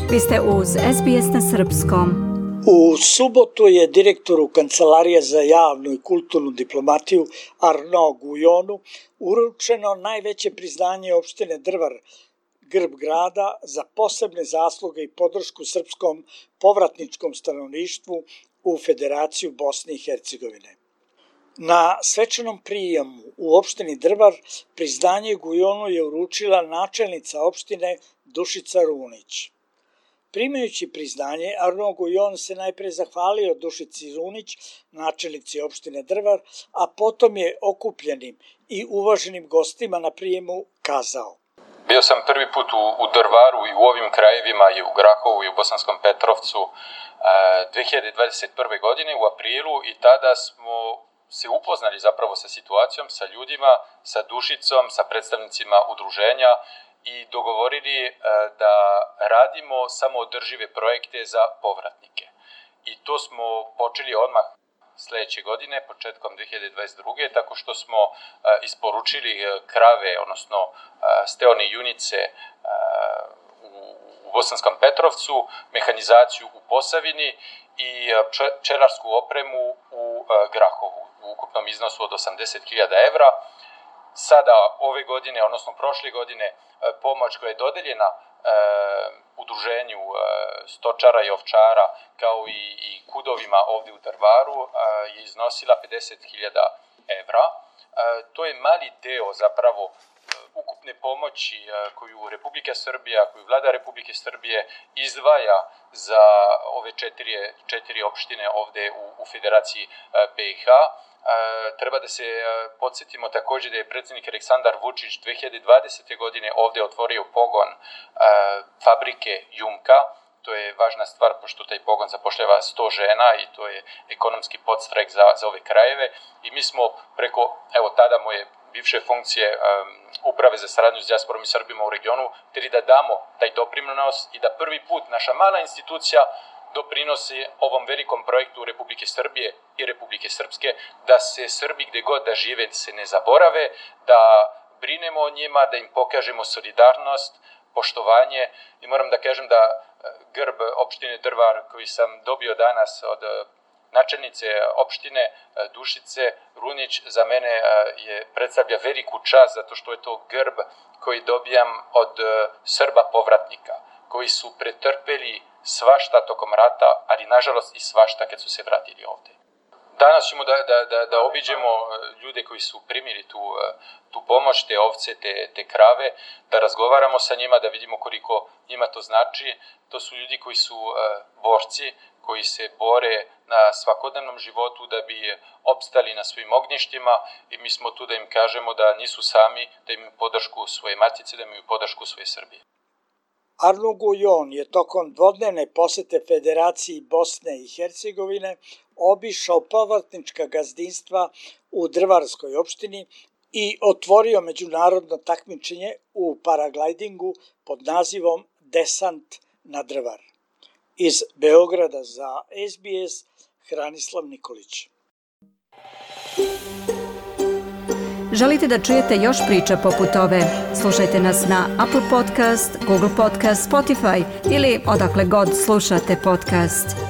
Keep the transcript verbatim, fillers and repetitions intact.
Vi ste uz S B S na srpskom. U subotu je direktoru Kancelarije za javnu i kulturnu diplomatiju Arnaud Guyonu uručeno najveće priznanje opštine Drvar, grb grada, za posebne zasluge i podršku srpskom povratničkom stanovništvu u Federaciju Bosne i Hercegovine. Na svečanom prijemu u opštini Drvar priznanje Guyonu je uručila načelnica opštine Dušica Runić. Primajući priznanje, Arnaud Guyon se najpre zahvalio Dušici Runić, načelnici opštine Drvar, a potom je okupljenim i uvaženim gostima na prijemu kazao: Bio sam prvi put u, u Drvaru i u ovim krajevima i u Grahovu i u Bosanskom Petrovcu dve hiljade dvadeset prve. godine u aprilu i tada smo se upoznali zapravo sa situacijom, sa ljudima, sa Dušicom, sa predstavnicima udruženja i dogovorili da radimo samoodržive projekte za povratnike. I to smo počeli odmah sledeće godine, početkom dve hiljade dvadeset druge. tako što smo isporučili krave, odnosno steone junice u Bosanskom Petrovcu, mehanizaciju u Posavini i pčelarsku opremu u Grahovu u ukupnom iznosu od osamdeset hiljada evra. Sada, ove godine, odnosno prošle godine, pomoć koja je dodeljena e, udruženju e, stočara i ovčara, kao i, i kudovima ovdje u Drvaru, e, je iznosila pedeset hiljada evra. E, to je mali deo zapravo e, ukupne pomoći e, koju Republika Srbija, koju vlada Republike Srbije izdvaja za ove četiri, četiri opštine ovdje u, u Federaciji e, B i H. E, treba da se e, podsjetimo također da je predsjednik Aleksandar Vučić dve hiljade dvadesete. godine ovdje otvorio pogon e, fabrike Jumka. To je važna stvar pošto taj pogon zapošljava sto žena i to je ekonomski podstrek za, za ove krajeve. I mi smo preko, evo tada moje bivše funkcije um, uprave za saradnju s dijasporom i Srbima u regionu, htjeli da damo taj doprinos i da prvi put naša mala institucija doprinosi ovom velikom projektu Republike Srbije i Republike Srpske, da se Srbi gde god da žive se ne zaborave, da brinemo o njima, da im pokažemo solidarnost, poštovanje. I moram da kažem da grb opštine Drvar koji sam dobio danas od načelnice opštine Dušice Runić za mene je predstavlja veliku čast, zato što je to grb koji dobijam od Srba povratnika, koji su pretrpeli svašta tokom rata, ali nažalost i svašta kad su se vratili ovdje. Danas ćemo da, da, da, da obiđemo ljude koji su primili tu, tu pomoć, te ovce, te, te krave, da razgovaramo sa njima, da vidimo koliko njima to znači. To su ljudi koji su borci, koji se bore na svakodnevnom životu da bi opstali na svojim ognjištima i mi smo tu da im kažemo da nisu sami, da imaju podršku svoje matice, da imaju podršku svoje Srbije. Arnaud Guyon je tokom dvodnevne posete Federaciji Bosne i Hercegovine obišao povratnička gazdinstva u Drvarskoj opštini i otvorio međunarodno takmičenje u paraglidingu pod nazivom Desant na Drvar. Iz Beograda za S B S, Hranislav Nikolić. Želite da čujete još priča poput ove? Slušajte nas na Apple Podcast, Google Podcast, Spotify ili odakle god slušate podcast.